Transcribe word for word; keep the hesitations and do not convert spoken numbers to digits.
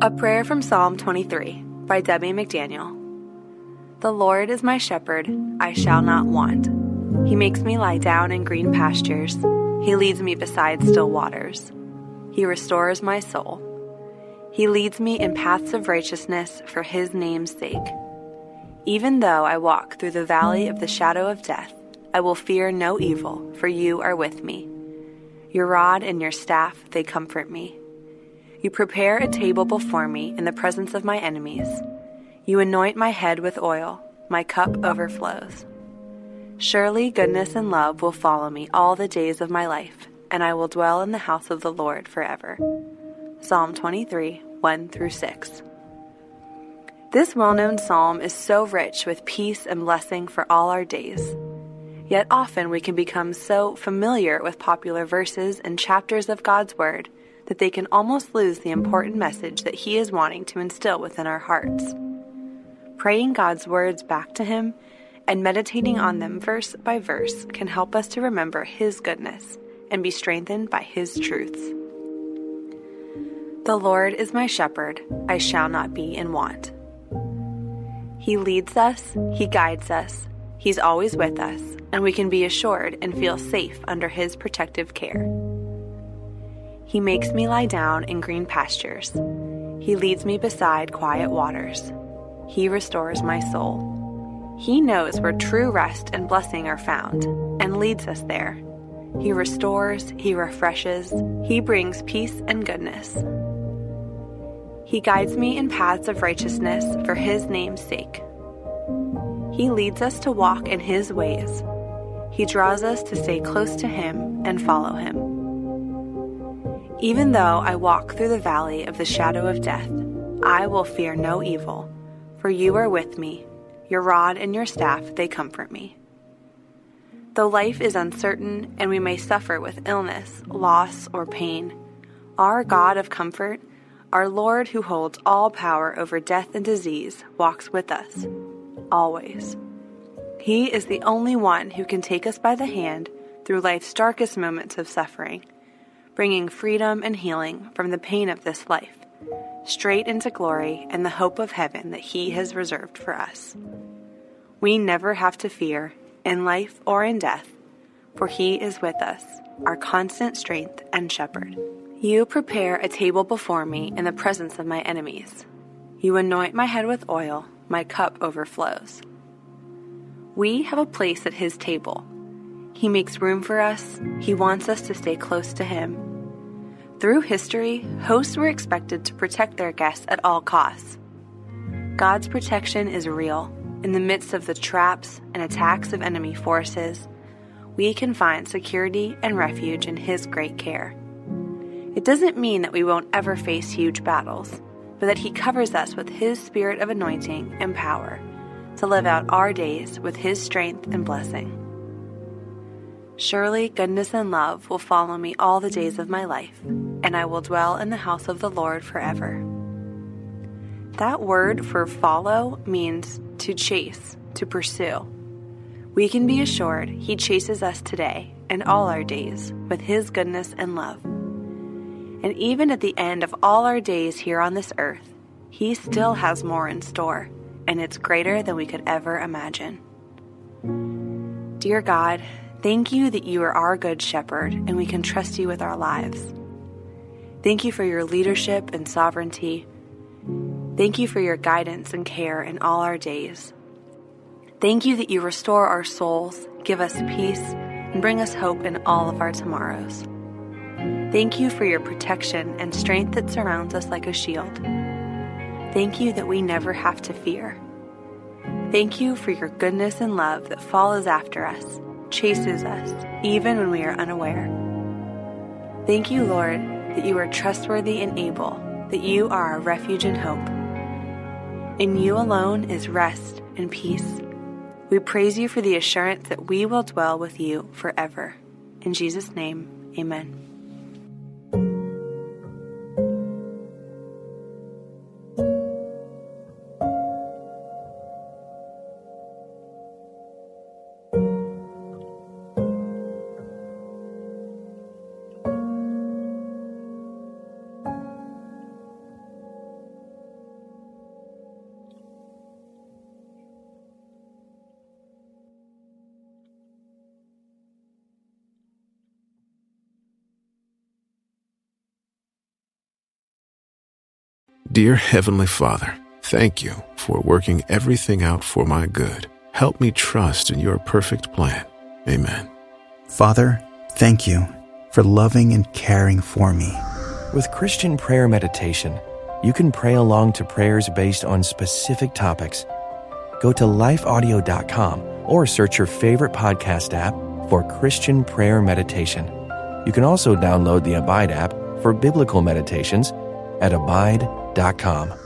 A prayer from Psalm twenty-three by Debbie McDaniel. The Lord is my shepherd, I shall not want. He makes me lie down in green pastures. He leads me beside still waters. He restores my soul. He leads me in paths of righteousness for his name's sake. Even though I walk through the valley of the shadow of death, I will fear no evil, for you are with me. Your rod and your staff, they comfort me. You prepare a table before me in the presence of my enemies. You anoint my head with oil, my cup overflows. Surely goodness and love will follow me all the days of my life, and I will dwell in the house of the Lord forever. Psalm twenty-three, one through six. This well-known psalm is so rich with peace and blessing for all our days. Yet often we can become so familiar with popular verses and chapters of God's Word that they can almost lose the important message that He is wanting to instill within our hearts. Praying God's words back to Him and meditating on them verse by verse can help us to remember His goodness and be strengthened by His truths. The Lord is my shepherd, I shall not be in want. He leads us, He guides us, He's always with us, and we can be assured and feel safe under His protective care. He makes me lie down in green pastures. He leads me beside quiet waters. He restores my soul. He knows where true rest and blessing are found and leads us there. He restores, He refreshes, He brings peace and goodness. He guides me in paths of righteousness for His name's sake. He leads us to walk in His ways. He draws us to stay close to Him and follow Him. Even though I walk through the valley of the shadow of death, I will fear no evil, for you are with me. Your rod and your staff, they comfort me. Though life is uncertain and we may suffer with illness, loss, or pain, our God of comfort, our Lord who holds all power over death and disease, walks with us, always. He is the only one who can take us by the hand through life's darkest moments of suffering, bringing freedom and healing from the pain of this life, straight into glory and the hope of heaven that He has reserved for us. We never have to fear, in life or in death, for He is with us, our constant strength and shepherd. You prepare a table before me in the presence of my enemies. You anoint my head with oil, my cup overflows. We have a place at His table. He makes room for us. He wants us to stay close to Him. Through history, hosts were expected to protect their guests at all costs. God's protection is real. In the midst of the traps and attacks of enemy forces, we can find security and refuge in His great care. It doesn't mean that we won't ever face huge battles, but that He covers us with His spirit of anointing and power to live out our days with His strength and blessing. Surely goodness and love will follow me all the days of my life, and I will dwell in the house of the Lord forever. That word for follow means to chase, to pursue. We can be assured He chases us today and all our days with His goodness and love. And even at the end of all our days here on this earth, He still has more in store, and it's greater than we could ever imagine. Dear God, thank you that you are our good shepherd and we can trust you with our lives. Thank you for your leadership and sovereignty. Thank you for your guidance and care in all our days. Thank you that you restore our souls, give us peace, and bring us hope in all of our tomorrows. Thank you for your protection and strength that surrounds us like a shield. Thank you that we never have to fear. Thank you for your goodness and love that follows after us, chases us, even when we are unaware. Thank you, Lord, that you are trustworthy and able, that you are our refuge and hope. In you alone is rest and peace. We praise you for the assurance that we will dwell with you forever. In Jesus' name, amen. Dear Heavenly Father, thank you for working everything out for my good. Help me trust in your perfect plan. Amen. Father, thank you for loving and caring for me. With Christian Prayer Meditation, you can pray along to prayers based on specific topics. Go to life audio dot com or search your favorite podcast app for Christian Prayer Meditation. You can also download the Abide app for biblical meditations at abide dot com.